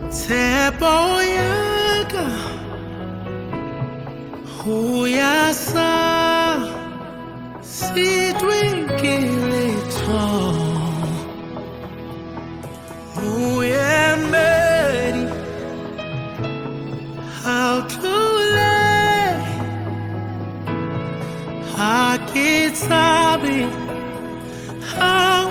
Teboyaga Huyasa Sidwingilito Uyemeri How to lay Hakitabi How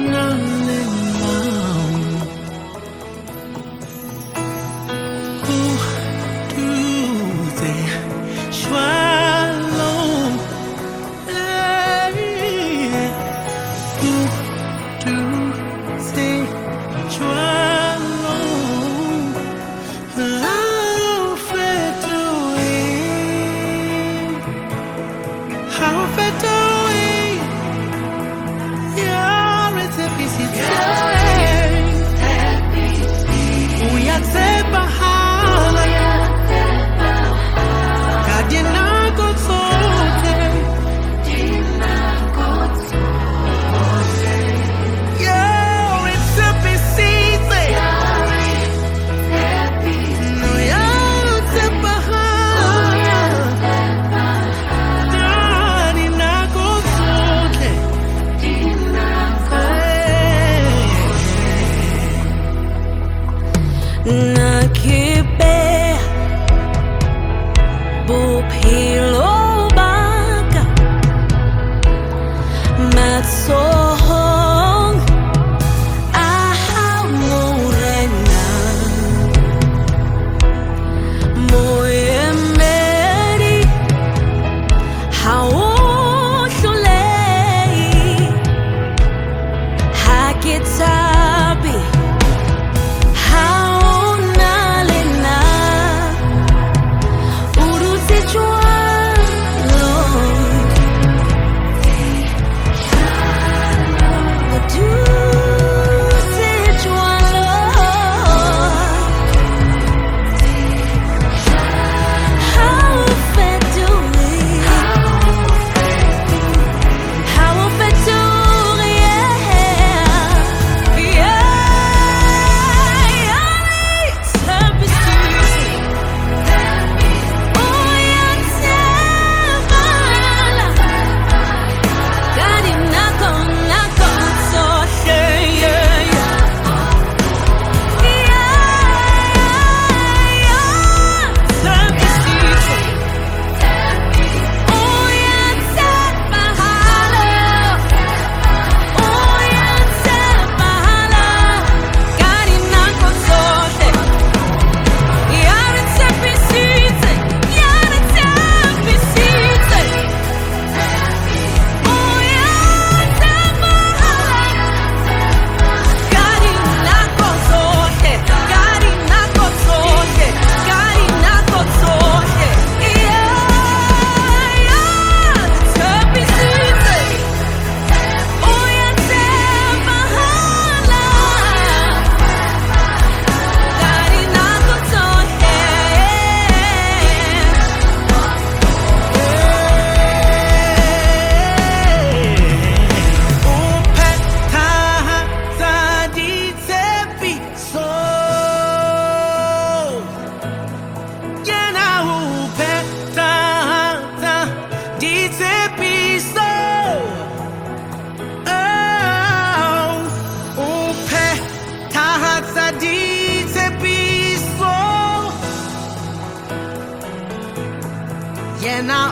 Yena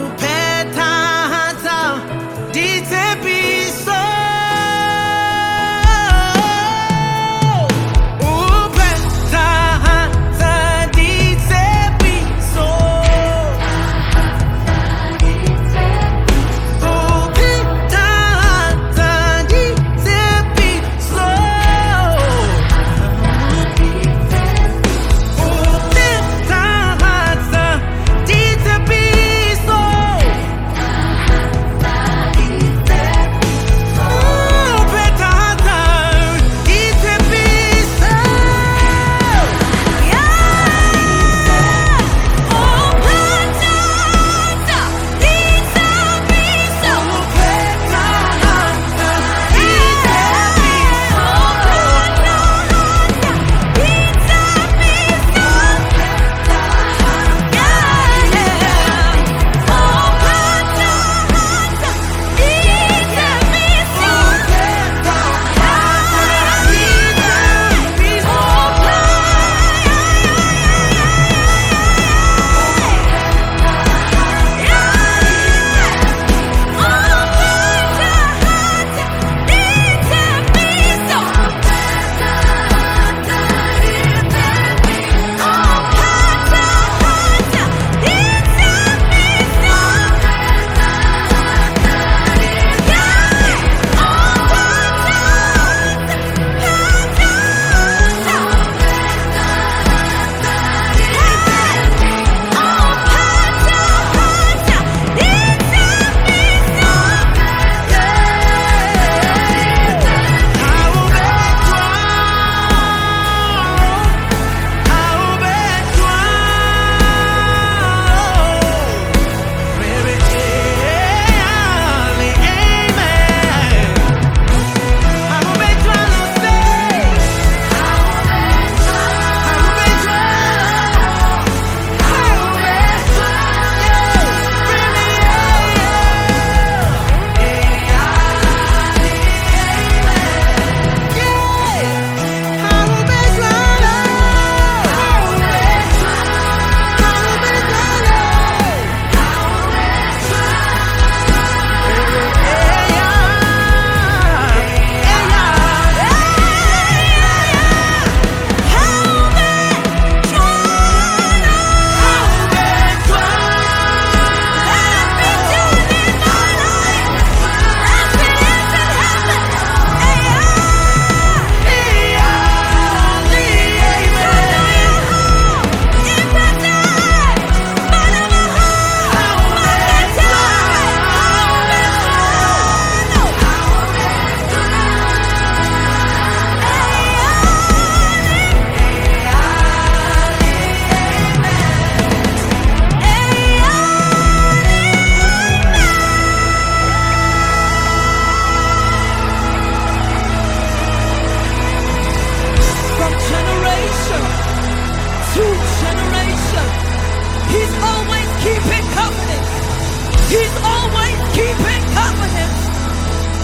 upeta hata ditepiso upeta hata ditepiso upeta hata ditepiso upeta hata ditepiso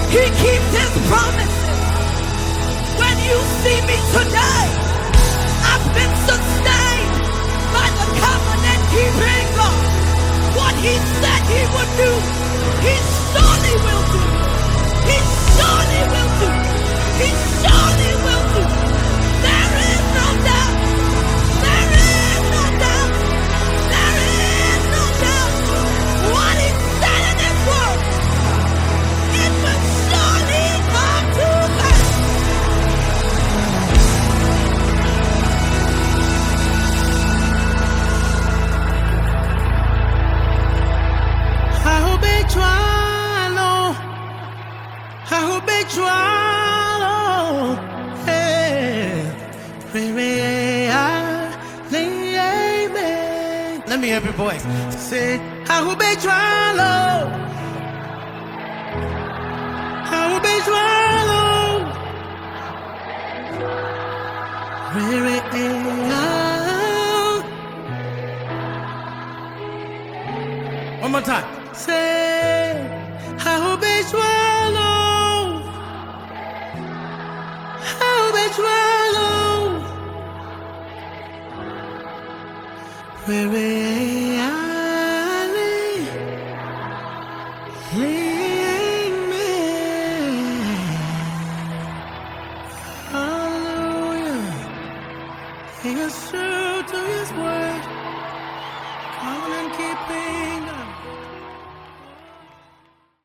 He keeps his promises. When you see me today, I've been sustained by the covenant keeping God. What he said he would do, he surely will do. He surely will do. He surely will do. There is no doubt. There is no doubt. There is no doubt. What he said in his word, it will surely come to pass. I obey trial, oh. I obey trial, oh. Hey. Amen. Let me hear your voice. Say, I obey trial, oh. I obey trial, oh. One more time. Say, I obey trial, oh. I obey trial, oh. Hallelujah. He is true to his word.